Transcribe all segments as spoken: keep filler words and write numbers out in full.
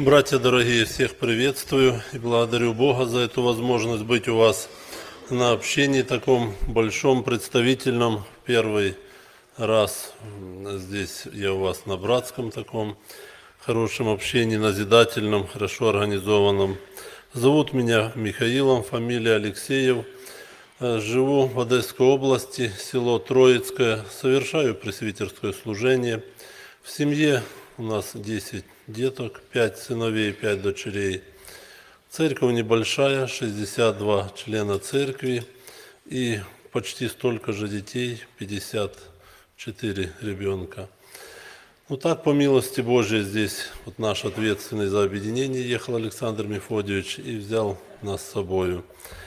Братья дорогие, всех приветствую и благодарю Бога за эту возможность быть у вас на общении таком большом, представительном. Первый раз здесь я у вас на братском таком хорошем общении, назидательном, хорошо организованном. Зовут меня Михаилом, фамилия Алексеев. Живу в Одесской области, село Троицкое, совершаю пресвитерское служение. В семье у нас десять деток, пять сыновей, пять дочерей. Церковь небольшая, шестьдесят два члена церкви и почти столько же детей, пятьдесят четыре ребенка. Ну так, по милости Божьей, здесь вот наш ответственный за объединение ехал Александр Мефодьевич и взял нас с собою.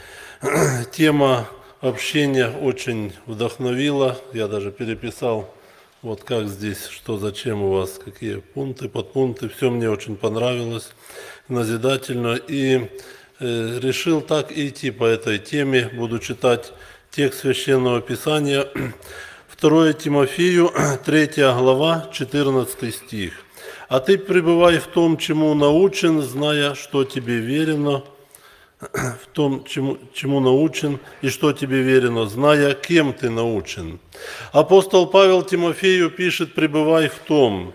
Тема общения очень вдохновила, я даже переписал, вот как здесь, что, зачем у вас, какие пункты, подпункты, все мне очень понравилось, назидательно, и э, решил так идти по этой теме, буду читать текст Священного Писания, второе Тимофею, третья глава, четырнадцатый стих. «А ты пребывай в том, чему научен, зная, что тебе верено, в том, чему, чему научен и что тебе верено, зная, кем ты научен». Апостол Павел Тимофею пишет: «Пребывай в том».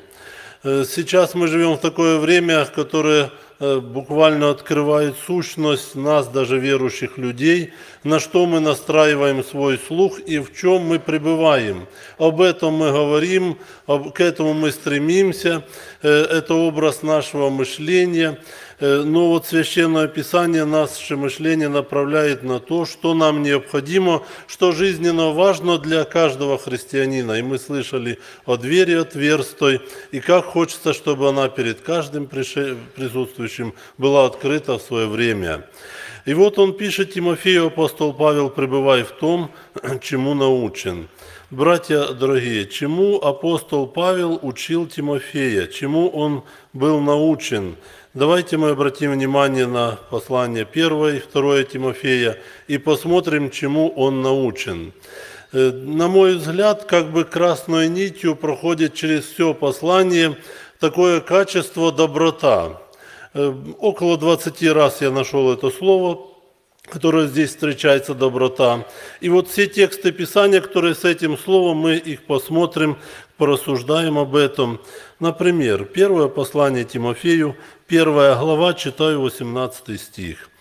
Сейчас мы живем в такое время, которое буквально открывает сущность нас, даже верующих людей, на что мы настраиваем свой слух и в чем мы пребываем. Об этом мы говорим, к этому мы стремимся, это образ нашего мышления. Но вот Священное Писание наше мышление направляет на то, что нам необходимо, что жизненно важно для каждого христианина. И мы слышали о двери отверстой, и как хочется, чтобы она перед каждым присутствующим была открыта в свое время. И вот он пишет Тимофею, апостол Павел: «Пребывай в том, чему научен». Братья дорогие, чему апостол Павел учил Тимофея, чему он был научен? Давайте мы обратим внимание на послание первое и второе Тимофея и посмотрим, чему он научен. На мой взгляд, как бы красной нитью проходит через все послание такое качество доброта. Около двадцати раз я нашел это слово, которое здесь встречается, доброта. И вот все тексты Писания, которые с этим словом, мы их посмотрим, порассуждаем об этом. Например, первое послание Тимофею, первая глава, читаю восемнадцатый стих.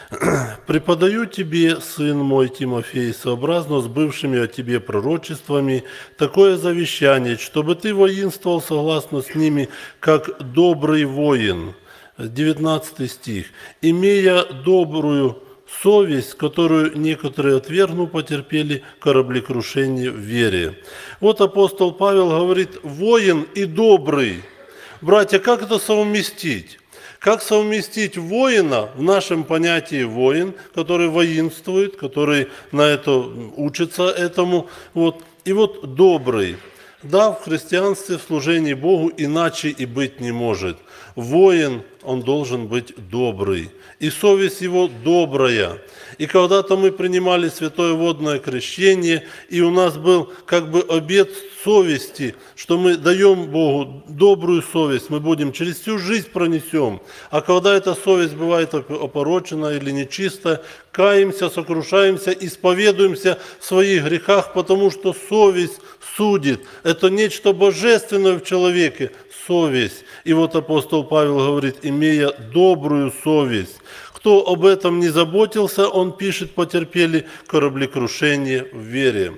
«Преподаю тебе, сын мой Тимофей, сообразно с бывшими о тебе пророчествами, такое завещание, чтобы ты воинствовал согласно с ними, как добрый воин». девятнадцатый стих. «Имея добрую совесть, которую некоторые, отвергнув, потерпели кораблекрушение в вере». Вот апостол Павел говорит: воин и добрый. Братья, как это совместить? Как совместить воина, в нашем понятии воин, который воинствует, который на это учится этому, вот, и вот добрый. Да, в христианстве, в служении Богу иначе и быть не может. Воин, он должен быть добрый, и совесть его добрая. И когда-то мы принимали святое водное крещение, и у нас был как бы обет совести, что мы даем Богу добрую совесть, мы будем через всю жизнь пронесем. А когда эта совесть бывает опорочена или нечистая, каемся, сокрушаемся, исповедуемся в своих грехах, потому что совесть судит. Это нечто божественное в человеке, совесть. И вот апостол Павел говорит: имея добрую совесть. Кто об этом не заботился, он пишет, потерпели кораблекрушение в вере.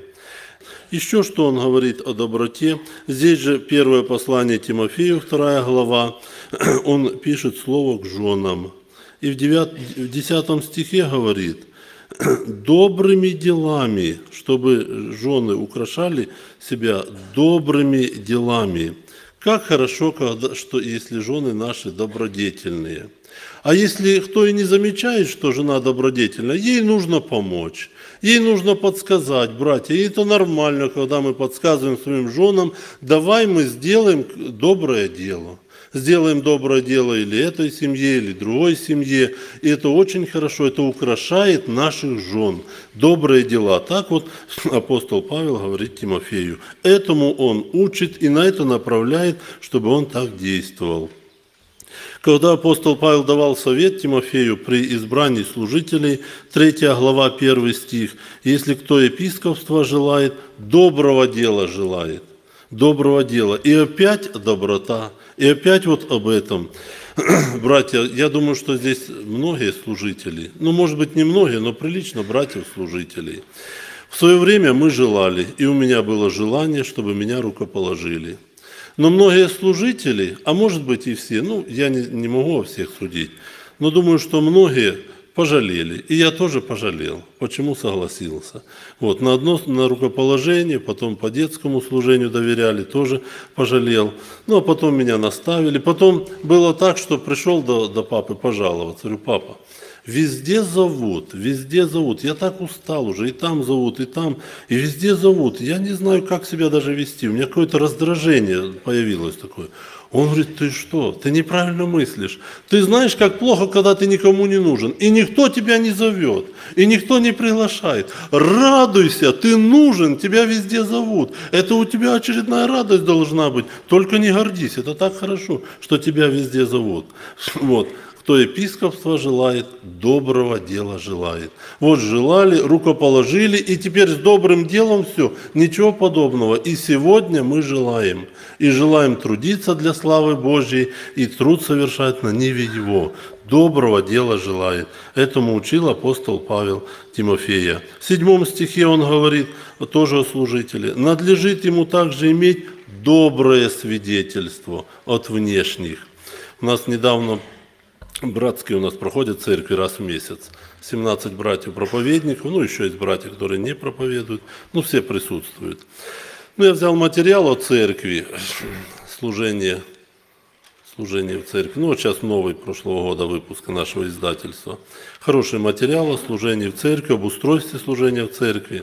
Еще что он говорит о доброте. Здесь же первое послание Тимофею, вторая глава, он пишет слово к женам. И в, девятом, в десятом стихе говорит: добрыми делами, чтобы жены украшали себя добрыми делами. Как хорошо, когда, что, если жены наши добродетельные. А если кто и не замечает, что жена добродетельная, ей нужно помочь, ей нужно подсказать, братья. И это нормально, когда мы подсказываем своим женам: давай мы сделаем доброе дело. Сделаем доброе дело или этой семье, или другой семье. И это очень хорошо, это украшает наших жен. Добрые дела. Так вот апостол Павел говорит Тимофею. Этому он учит и на это направляет, чтобы он так действовал. Когда апостол Павел давал совет Тимофею при избрании служителей, третья глава, первый стих, «Если кто епископства желает, доброго дела желает». Доброго дела. И опять доброта. И опять вот об этом. Братья, я думаю, что здесь многие служители, ну, может быть, не многие, но прилично братьев-служителей. В свое время мы желали, и у меня было желание, чтобы меня рукоположили. Но многие служители, а может быть и все, ну, я не, не могу о всех судить, но думаю, что многие пожалели. И я тоже пожалел. Почему согласился? Вот, на одно на рукоположение, потом по детскому служению доверяли, тоже пожалел. Ну, а потом меня наставили. Потом было так, что пришел до, до папы пожаловаться. Говорю, папа, везде зовут, везде зовут. Я так устал уже, и там зовут, и там, и везде зовут. Я не знаю, как себя даже вести. У меня какое-то раздражение появилось такое. Он говорит, ты что, ты неправильно мыслишь. Ты знаешь, как плохо, когда ты никому не нужен. И никто тебя не зовет, и никто не приглашает. Радуйся, ты нужен, тебя везде зовут. Это у тебя очередная радость должна быть. Только не гордись, это так хорошо, что тебя везде зовут. Вот. Кто епископства желает, доброго дела желает. Вот желали, рукоположили, и теперь с добрым делом все, ничего подобного. И сегодня мы желаем, и желаем трудиться для славы Божьей, и труд совершать на ниве Его. Доброго дела желает. Этому учил апостол Павел Тимофея. В седьмом стихе он говорит, тоже о служителе, надлежит ему также иметь доброе свидетельство от внешних. У нас недавно братские у нас проходят в церкви раз в месяц. семнадцать братьев-проповедников, ну еще есть братья, которые не проповедуют, ну все присутствуют. Ну я взял материал о церкви, служение, служение в церкви. Ну вот сейчас новый прошлого года выпуск нашего издательства. Хороший материал о служении в церкви, об устройстве служения в церкви.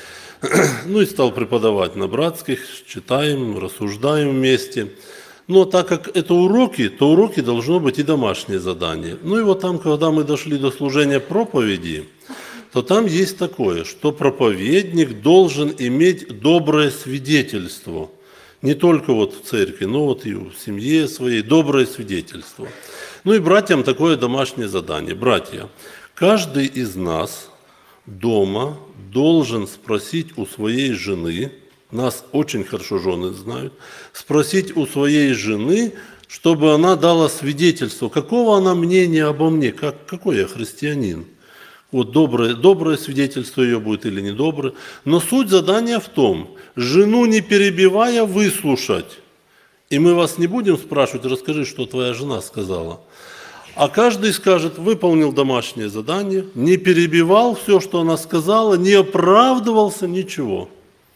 Ну и стал преподавать на братских, читаем, рассуждаем вместе. Но так как это уроки, то уроки должно быть и домашнее задание. Ну и вот там, когда мы дошли до служения проповеди, то там есть такое, что проповедник должен иметь доброе свидетельство. Не только вот в церкви, но вот и в семье своей, доброе свидетельство. Ну и братьям такое домашнее задание. Братья, каждый из нас дома должен спросить у своей жены, нас очень хорошо жены знают, спросить у своей жены, чтобы она дала свидетельство, какого она мнения обо мне, как, какой я христианин. Вот доброе, доброе свидетельство ее будет или недоброе. Но суть задания в том, жену не перебивая выслушать. И мы вас не будем спрашивать, расскажи, что твоя жена сказала. А каждый скажет, выполнил домашнее задание, не перебивал все, что она сказала, не оправдывался, ничего.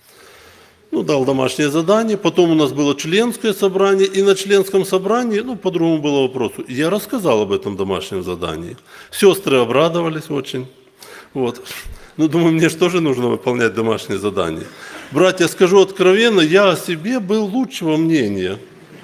Ну, дал домашнее задание, потом у нас было членское собрание, и на членском собрании, ну, по-другому было вопросу, я рассказал об этом домашнем задании. Сестры обрадовались очень. Вот. Ну, думаю, мне же тоже нужно выполнять домашнее задание. Братья, скажу откровенно, я о себе был лучшего мнения.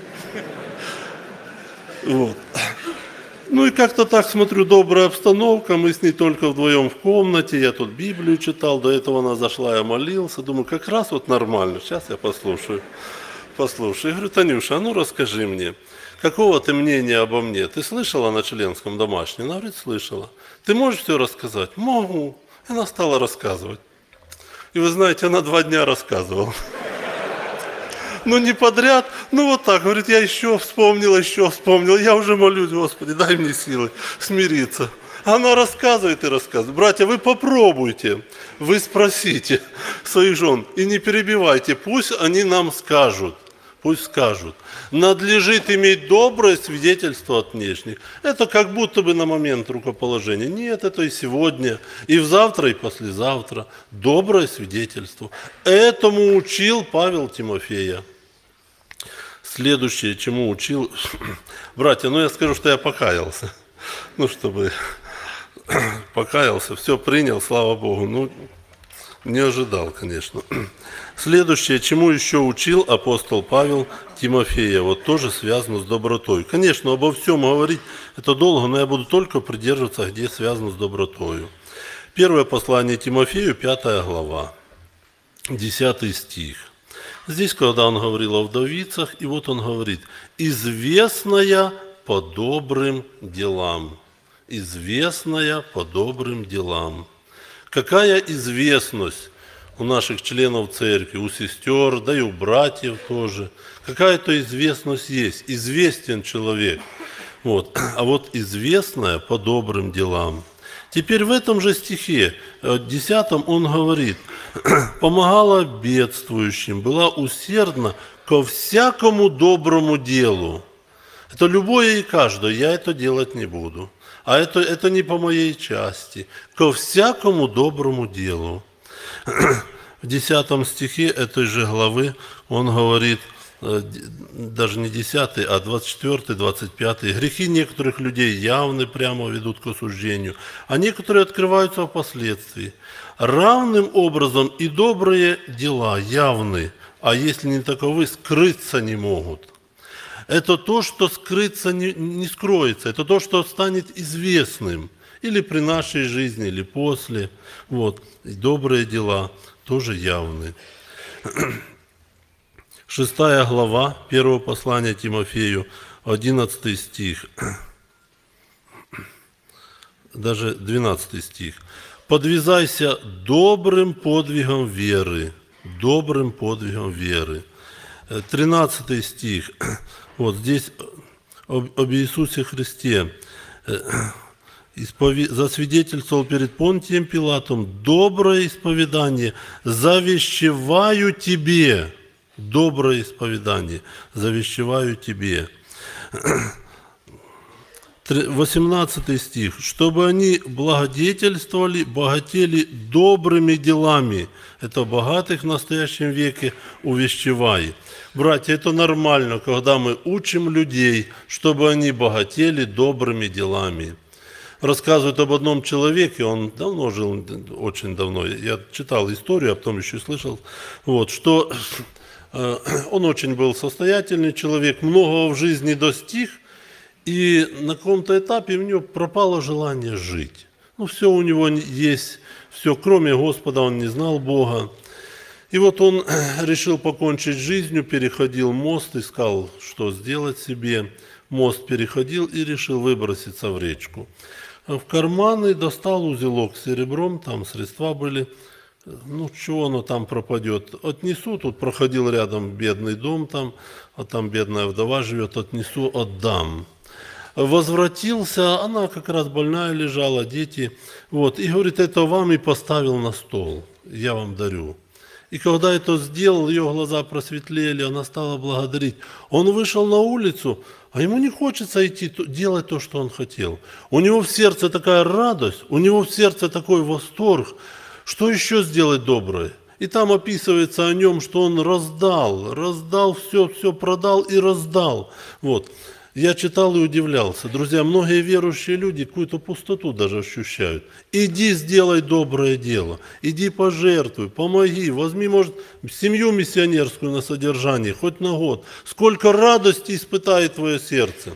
Вот. Ну и как-то так, смотрю, добрая обстановка, мы с ней только вдвоем в комнате, я тут Библию читал, до этого она зашла, я молился, думаю, как раз вот нормально, сейчас я послушаю, послушаю. Я говорю, Танюша, а ну расскажи мне, какого ты мнения обо мне? Ты слышала на членском домашнем? Она говорит, слышала. Ты можешь все рассказать? Могу. И она стала рассказывать. И вы знаете, она два дня рассказывала. Ну, не подряд, ну, вот так, говорит, я еще вспомнил, еще вспомнил, я уже молюсь, Господи, дай мне силы смириться. Она рассказывает и рассказывает. Братья, вы попробуйте, вы спросите своих жен и не перебивайте, пусть они нам скажут, пусть скажут. Надлежит иметь доброе свидетельство от внешних. Это как будто бы на момент рукоположения. Нет, это и сегодня, и завтра, и послезавтра. Доброе свидетельство. Этому учил Павел Тимофея. Следующее, чему учил, братья, ну я скажу, что я покаялся, ну чтобы покаялся, все принял, слава Богу, ну не ожидал, конечно. Следующее, чему еще учил апостол Павел Тимофея, вот тоже связано с добротой. Конечно, обо всем говорить это долго, но я буду только придерживаться, где связано с добротой. Первое послание Тимофею, пятая глава, десятый стих. Здесь, когда он говорил о вдовицах, и вот он говорит, известная по добрым делам. Известная по добрым делам. Какая известность у наших членов церкви, у сестер, да и у братьев тоже. Какая-то известность есть. Известен человек. Вот. А вот известная по добрым делам. Теперь в этом же стихе, десятом, он говорит: «Помогала бедствующим, была усердна ко всякому доброму делу». Это любое и каждое, я это делать не буду. А это, это не по моей части. Ко всякому доброму делу. В десятом стихе этой же главы он говорит, даже не десятый, а двадцать четвёртый, двадцать пятый. Грехи некоторых людей явны, прямо ведут к осуждению, а некоторые открываются впоследствии. Равным образом и добрые дела явны, а если не таковы, скрыться не могут. Это то, что скрыться не, не скроется, это то, что станет известным или при нашей жизни, или после. Вот. И добрые дела тоже явны. Шестая глава первого послания Тимофею, одиннадцатый стих, даже двенадцатый стих. «Подвязайся добрым подвигом веры». Добрым подвигом веры. тринадцатый стих. Вот здесь об, об Иисусе Христе. Испови... Засвидетельствовал перед Понтием Пилатом доброе исповедание, завещеваю тебе. Доброе исповедание, завещеваю тебе. восемнадцатый стих. Чтобы они благодетельствовали, богатели добрыми делами. Это богатых в настоящем веке увещевай. Братья, это нормально, когда мы учим людей, чтобы они богатели добрыми делами. Рассказывают об одном человеке, он давно жил, очень давно. Я читал историю, а потом еще слышал, вот, что он очень был состоятельный человек, многого в жизни достиг, и на каком-то этапе у него пропало желание жить. Ну, все у него есть, все, кроме Господа, он не знал Бога. И вот он решил покончить с жизнью, переходил мост, искал, что сделать себе. Мост переходил и решил выброситься в речку. В карманы достал узелок с серебром, там средства были. Ну, чего оно там пропадет? Отнесу, тут проходил рядом бедный дом, там, а там бедная вдова живет, отнесу, отдам. Возвратился, она как раз больная лежала, дети. Вот, и говорит, это вам и поставил на стол, я вам дарю. И когда это сделал, ее глаза просветлели, она стала благодарить. Он вышел на улицу, а ему не хочется идти делать то, что он хотел. У него в сердце такая радость, у него в сердце такой восторг. Что еще сделать доброе? И там описывается о нем, что он раздал, раздал все, все продал и раздал. Вот. Я читал и удивлялся. Друзья, многие верующие люди какую-то пустоту даже ощущают. Иди сделай доброе дело, иди пожертвуй, помоги, возьми, может, семью миссионерскую на содержание, хоть на год. Сколько радости испытает твое сердце.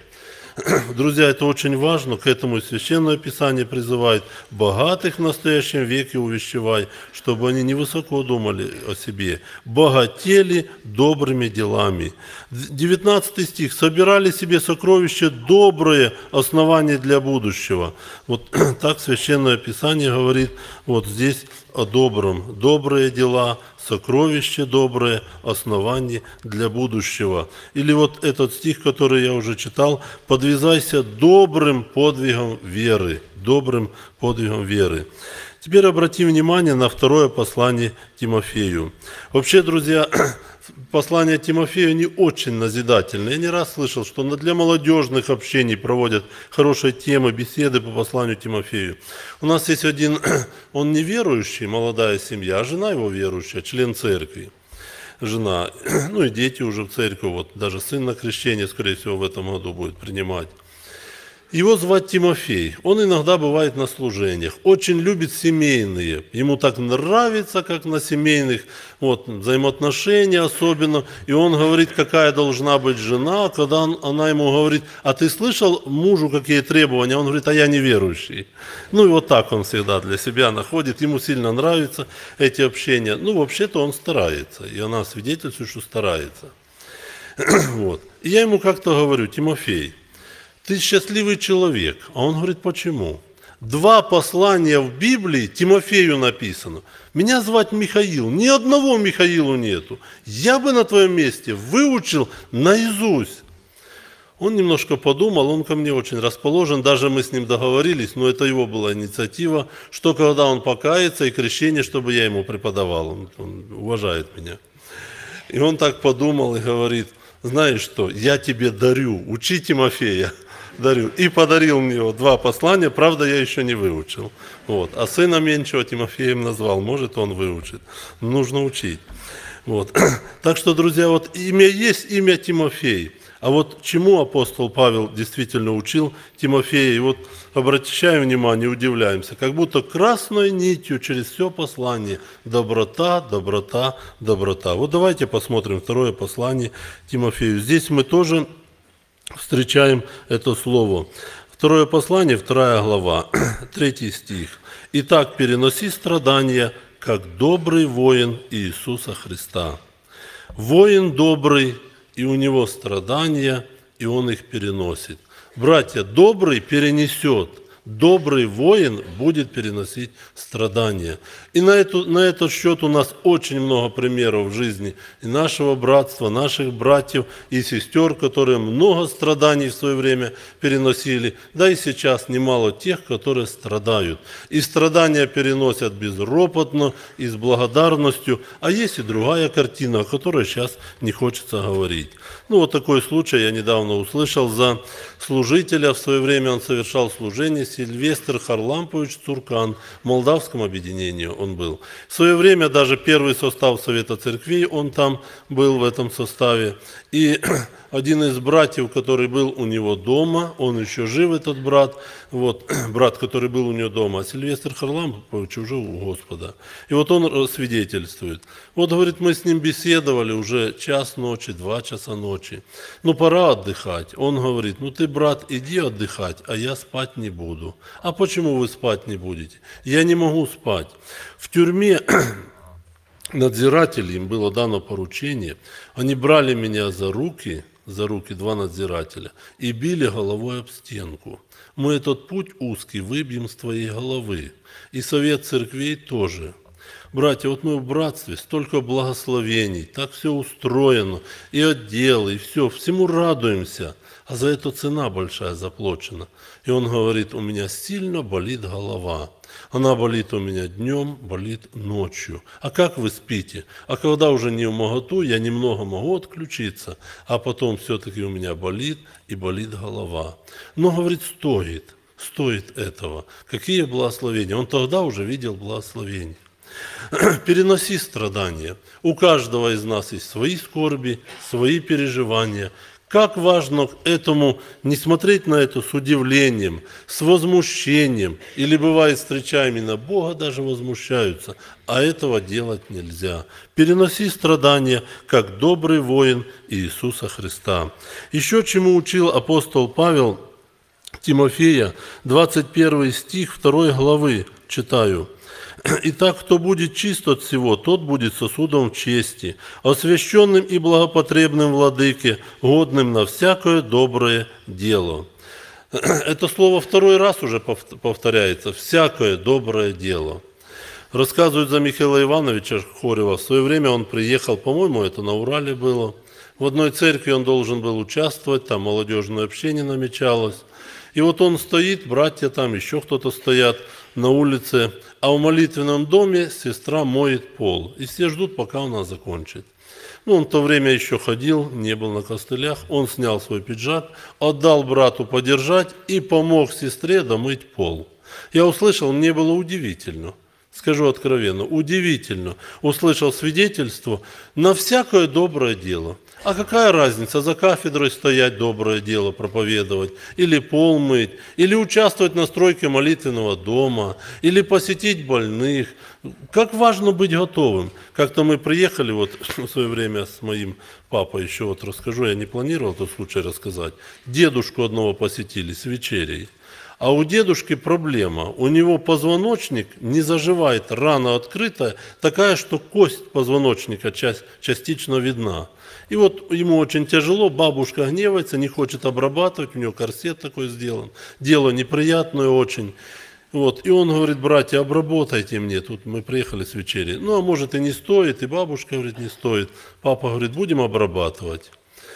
Друзья, это очень важно, к этому и Священное Писание призывает. Богатых в настоящем веке увещевай, чтобы они невысоко думали о себе. Богатели добрыми делами. девятнадцатый стих. Собирали себе сокровища добрые, основания для будущего. Вот так Священное Писание говорит вот здесь о добром. Добрые дела, сокровище доброе, основание для будущего. Или вот этот стих, который я уже читал, подвязайся добрым подвигом веры. Добрым подвигом веры. Теперь обратим внимание на второе послание Тимофею. Вообще, друзья, послание Тимофею не очень назидательное. Я не раз слышал, что для молодежных общений проводят хорошие темы, беседы по посланию Тимофею. У нас есть один, он неверующий, молодая семья, а жена его верующая, член церкви. Жена, ну и дети уже в церкви, вот даже сын на крещение, скорее всего, в этом году будет принимать. Его звать Тимофей. Он иногда бывает на служениях. Очень любит семейные. Ему так нравится, как на семейных вот, взаимоотношения особенно. И он говорит, какая должна быть жена. Когда он, она ему говорит, а ты слышал мужу какие требования? Он говорит, а я неверующий. Ну и вот так он всегда для себя находит. Ему сильно нравятся эти общения. Ну вообще-то он старается. И она свидетельствует, что старается. Вот. И я ему как-то говорю, Тимофей, ты счастливый человек. А он говорит, почему? Два послания в Библии Тимофею написано. Меня звать Михаил, ни одного Михаилу нету. Я бы на твоем месте выучил наизусть. Он немножко подумал, он ко мне очень расположен, даже мы с ним договорились, но это его была инициатива, что когда он покается и крещение, чтобы я ему преподавал, он, он уважает меня. И он так подумал и говорит, знаешь что, я тебе дарю, учи Тимофея, дарю. И подарил мне вот два послания, правда, я еще не выучил. Вот. А сына меньшего Тимофеем назвал, может, он выучит. Нужно учить. Вот. Так что, друзья, вот имя есть имя Тимофей. А вот чему апостол Павел действительно учил Тимофея, и вот обращаем внимание, удивляемся, как будто красной нитью через все послание доброта, доброта, доброта. Вот давайте посмотрим второе послание Тимофею. Здесь мы тоже встречаем это слово. Второе послание, вторая глава, третий стих. «Итак, переноси страдания, как добрый воин Иисуса Христа». Воин добрый, и у него страдания, и он их переносит. Братья, добрый перенесет, добрый воин будет переносить страдания. И на, эту, на этот счет у нас очень много примеров в жизни и нашего братства, наших братьев и сестер, которые много страданий в свое время переносили, да и сейчас немало тех, которые страдают. И страдания переносят безропотно и с благодарностью, а есть и другая картина, о которой сейчас не хочется говорить. Ну вот такой случай я недавно услышал за служителя, в свое время он совершал служение, Сильвестр Харлампович Цуркан, в молдавском объединении он был. В свое время даже первый состав Совета Церквей, он там был в этом составе. И один из братьев, который был у него дома, он еще жив, этот брат, вот, брат, который был у него дома, а Сильвестр Харлампович уже у Господа. И вот он свидетельствует. Вот, говорит, мы с ним беседовали уже час ночи, два часа ночи. Ну, пора отдыхать. Он говорит, ну ты, брат, иди отдыхать, а я спать не буду. А почему вы спать не будете? Я не могу спать. В тюрьме надзирателей, им было дано поручение, они брали меня за руки, за руки два надзирателя, и били головой об стенку. Мы этот путь узкий выбьем с твоей головы. И совет церквей тоже. Братья, вот мы в братстве, столько благословений, так все устроено, и отделы, и все, всему радуемся, а за это цена большая заплачена. И он говорит, у меня сильно болит голова. Она болит у меня днем, болит ночью. А как вы спите? А когда уже не в моготу, я немного могу отключиться, а потом все-таки у меня болит и болит голова. Но, говорит, стоит, стоит этого. Какие благословения? Он тогда уже видел благословения. Переноси страдания. У каждого из нас есть свои скорби, свои переживания. Как важно к этому не смотреть на это с удивлением, с возмущением, или бывает, встречая именно Бога, даже возмущаются, а этого делать нельзя. Переноси страдания, как добрый воин Иисуса Христа. Еще чему учил апостол Павел Тимофея, двадцать первый стих второй главы, читаю. «Итак, кто будет чист от всего, тот будет сосудом чести, освященным и благопотребным владыке, годным на всякое доброе дело». Это слово второй раз уже повторяется, «всякое доброе дело». Рассказывают за Михаила Ивановича Хорева, в свое время он приехал, по-моему, это на Урале было, в одной церкви он должен был участвовать, там молодежное общение намечалось. И вот он стоит, братья там, еще кто-то стоят на улице, а в молитвенном доме сестра моет пол. И все ждут, пока она закончит. Ну, он в то время еще ходил, не был на костылях. Он снял свой пиджак, отдал брату подержать и помог сестре домыть пол. Я услышал, мне было удивительно. Скажу откровенно, удивительно. Услышал свидетельство на всякое доброе дело. А какая разница, за кафедрой стоять, доброе дело проповедовать, или пол мыть, или участвовать на стройке молитвенного дома, или посетить больных. Как важно быть готовым. Как-то мы приехали вот в свое время с моим папой, еще вот расскажу, я не планировал этот случай рассказать. Дедушку одного посетили с вечерей. А у дедушки проблема. У него позвоночник не заживает, рана открытая, такая, что кость позвоночника часть, частично видна. И вот ему очень тяжело, бабушка гневается, не хочет обрабатывать, у него корсет такой сделан. Дело неприятное очень. Вот. И он говорит: братья, обработайте мне, тут мы приехали с вечери. Ну, а может и не стоит, и бабушка говорит, не стоит. Папа говорит, будем обрабатывать.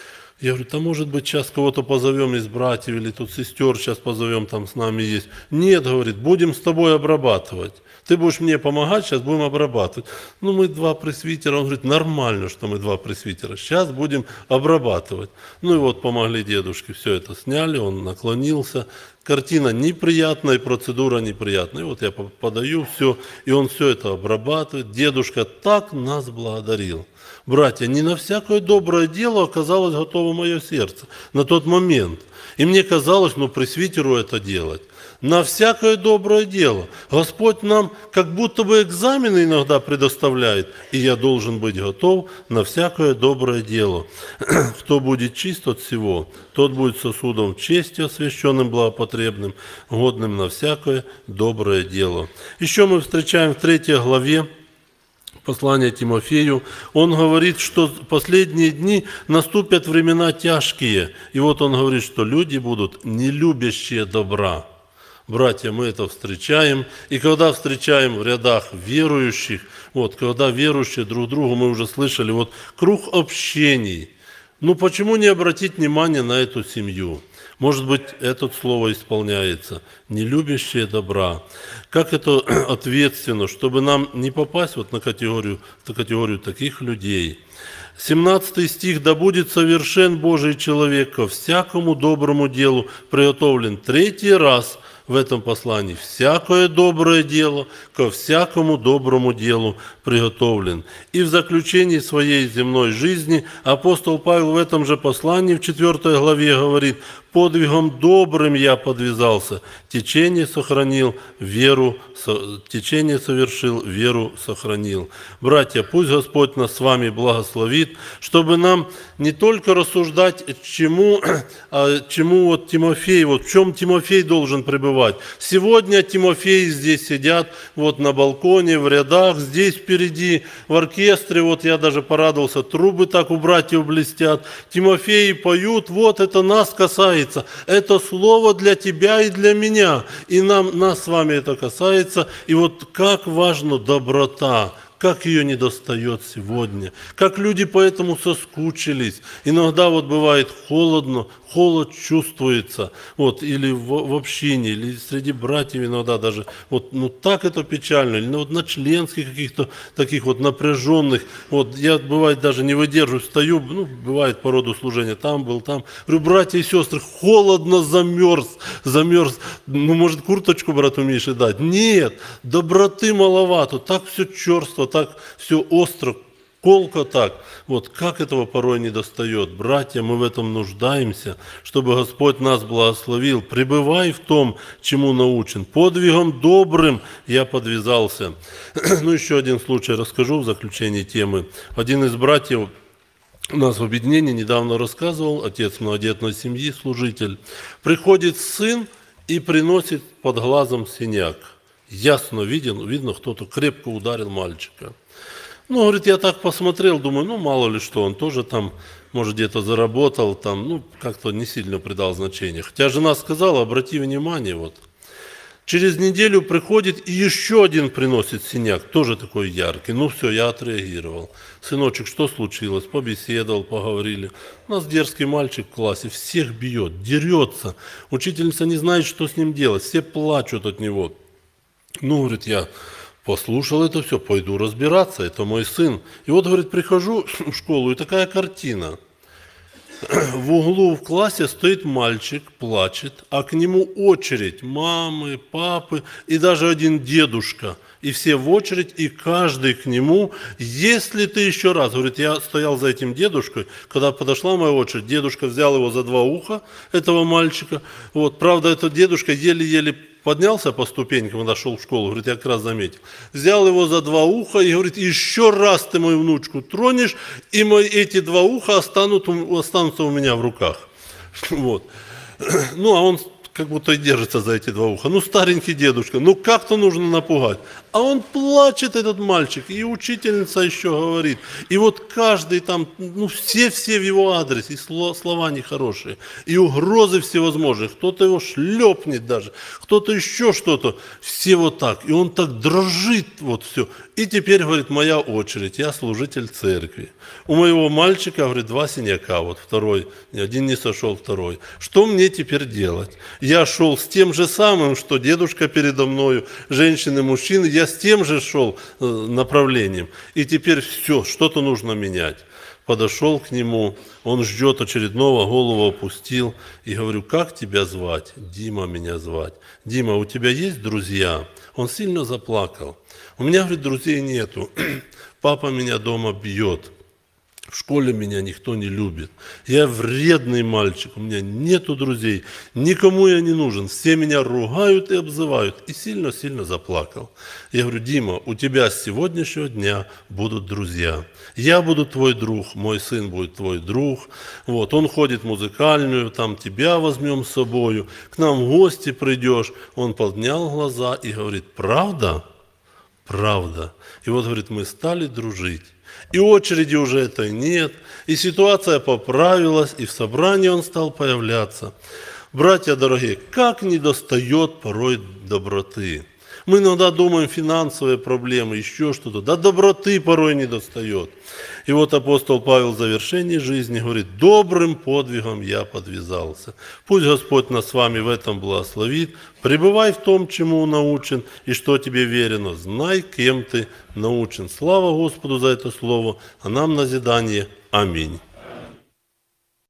Я говорю, да может быть сейчас кого-то позовем из братьев, или тут сестер сейчас позовем, там с нами есть. Нет, говорит, будем с тобой обрабатывать. Ты будешь мне помогать, сейчас будем обрабатывать. Ну, мы два пресвитера. Он говорит, нормально, что мы два пресвитера. Сейчас будем обрабатывать. Ну и вот помогли дедушке, все это сняли, он наклонился. Картина неприятная, процедура неприятная. И вот я подаю все, и он все это обрабатывает. Дедушка так нас благодарил. Братья, не на всякое доброе дело оказалось готово мое сердце на тот момент. И мне казалось, ну, пресвитеру это делать. На всякое доброе дело. Господь нам как будто бы экзамены иногда предоставляет, и я должен быть готов на всякое доброе дело. Кто будет чист от всего, тот будет сосудом чести, освященным, благопотребным, годным на всякое доброе дело. Еще мы встречаем в третьей главе послание Тимофею, он говорит, что в последние дни наступят времена тяжкие. И вот он говорит, что люди будут не любящие добра. Братья, мы это встречаем. И когда встречаем в рядах верующих, вот, когда верующие друг другу, мы уже слышали, вот круг общений. Ну почему не обратить внимание на эту семью? Может быть, это слово исполняется. Не любящие добра. Как это ответственно, чтобы нам не попасть вот на категорию, на категорию таких людей. семнадцатый стих. «Да будет совершен Божий человек, ко всякому доброму делу приготовлен». Третий раз в этом послании. «Всякое доброе дело, ко всякому доброму делу приготовлен». И в заключении своей земной жизни апостол Павел в этом же послании в четвёртой главе говорит: «Подвигом добрым я подвязался, течение сохранил, веру, течение совершил, веру сохранил». Братья, пусть Господь нас с вами благословит, чтобы нам не только рассуждать, чему, а чему вот Тимофей, вот в чем Тимофей должен пребывать. Сегодня Тимофей здесь сидят вот на балконе, в рядах, здесь впереди, в оркестре, вот я даже порадовался, трубы так у братьев блестят, Тимофеи поют, вот это нас касается. Это слово для тебя и для меня. И нам, нас с вами это касается. И вот как важна доброта, как ее недостает сегодня. Как люди поэтому соскучились. Иногда вот бывает холодно, холод чувствуется. Вот, или в, в общине, или среди братьев иногда даже. Вот, ну так это печально. Или ну, вот на членских каких-то таких вот напряженных. Вот я, бывает, даже не выдерживаю, стою, ну, бывает по роду служения, там был, там. Говорю, братья и сестры, холодно, замерз, замерз. Ну, может, курточку брату Мише дать? Нет, доброты маловато, так все черство, так все остро, колко так. Вот как этого порой не достает. Братья, мы в этом нуждаемся, чтобы Господь нас благословил. Пребывай в том, чему научен. Подвигом добрым я подвязался. Ну, еще один случай расскажу в заключении темы. Один из братьев у нас в объединении недавно рассказывал, отец многодетной семьи, служитель. Приходит сын и приносит под глазом синяк. Ясно виден, видно, кто-то крепко ударил мальчика. Ну, говорит, я так посмотрел, думаю, ну, мало ли что, он тоже там, может, где-то заработал, там, ну, как-то не сильно придал значения. Хотя жена сказала, обрати внимание, вот. Через неделю приходит и еще один приносит синяк, тоже такой яркий. Ну, все, я отреагировал. Сыночек, что случилось? Побеседовал, поговорили. У нас дерзкий мальчик в классе, всех бьет, дерется. Учительница не знает, что с ним делать, все плачут от него. Ну, говорит, я послушал это все, пойду разбираться, это мой сын. И вот, говорит, прихожу в школу, и такая картина. В углу в классе стоит мальчик, плачет, а к нему очередь мамы, папы и даже один дедушка. И все в очередь, и каждый к нему. Если ты еще раз, говорит, я стоял за этим дедушкой, когда подошла моя очередь, дедушка взял его за два уха, этого мальчика. Вот, правда, этот дедушка еле-еле поднялся по ступенькам, когда шел в школу, говорит, я как раз заметил. Взял его за два уха и говорит, еще раз ты мою внучку тронешь, и мои, эти два уха останут, останутся у меня в руках. Вот. Ну, а он как будто и держится за эти два уха. Ну, старенький дедушка, ну как-то нужно напугать. А он плачет, этот мальчик, и учительница еще говорит. И вот каждый там, ну все-все в его адрес, и слова нехорошие, и угрозы всевозможные. Кто-то его шлепнет даже, кто-то еще что-то. Все вот так. И он так дрожит, вот все. И теперь, говорит, моя очередь, я служитель церкви. У моего мальчика, говорит, два синяка, вот второй, один не сошел, второй. Что мне теперь делать? Я шел с тем же самым, что дедушка передо мною, женщины, мужчины, я с тем же шел направлением. И теперь все, что-то нужно менять. Подошел к нему, он ждет очередного, голову опустил. И говорю, как тебя звать? Дима меня звать. Дима, у тебя есть друзья? Он сильно заплакал. У меня, говорит, друзей нету. Папа меня дома бьет. В школе меня никто не любит. Я вредный мальчик, у меня нету друзей. Никому я не нужен. Все меня ругают и обзывают. И сильно-сильно заплакал. Я говорю, Дима, у тебя с сегодняшнего дня будут друзья. Я буду твой друг, мой сын будет твой друг. Вот, он ходит в музыкальную, там тебя возьмем с собою. К нам в гости придешь. Он поднял глаза и говорит, правда? Правда. И вот, говорит, мы стали дружить. И очереди уже этой нет, и ситуация поправилась, и в собрании он стал появляться. Братья дорогие, как недостает порой доброты. Мы иногда думаем финансовые проблемы, еще что-то. Да доброты порой недостает. И вот апостол Павел в завершении жизни говорит, добрым подвигом я подвязался. Пусть Господь нас с вами в этом благословит. Пребывай в том, чему научен, и что тебе верено. Знай, кем ты научен. Слава Господу за это слово, а нам назидание. Аминь.